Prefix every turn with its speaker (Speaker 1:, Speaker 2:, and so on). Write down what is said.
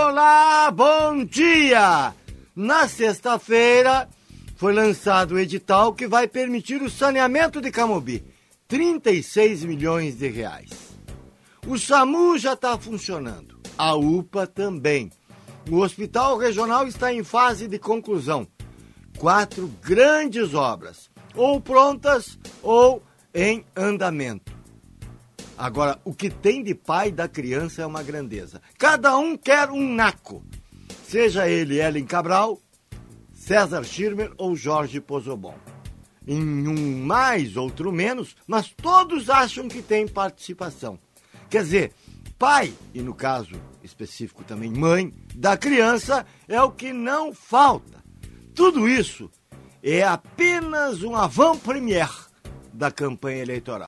Speaker 1: Olá, bom dia! Na sexta-feira foi lançado o edital que vai permitir o saneamento de Camobi. 36 milhões de reais. O SAMU já está funcionando. A UPA também. O Hospital Regional está em fase de conclusão. 4 grandes obras, ou prontas ou em andamento. Agora, o que tem de pai da criança é uma grandeza. Cada um quer um naco. Seja ele Ellen Cabral, César Schirmer ou Jorge Pozobon. Em um mais, outro menos, mas todos acham que tem participação. Quer dizer, pai, e no caso específico também mãe, da criança é o que não falta. Tudo isso é apenas um avant-première da campanha eleitoral.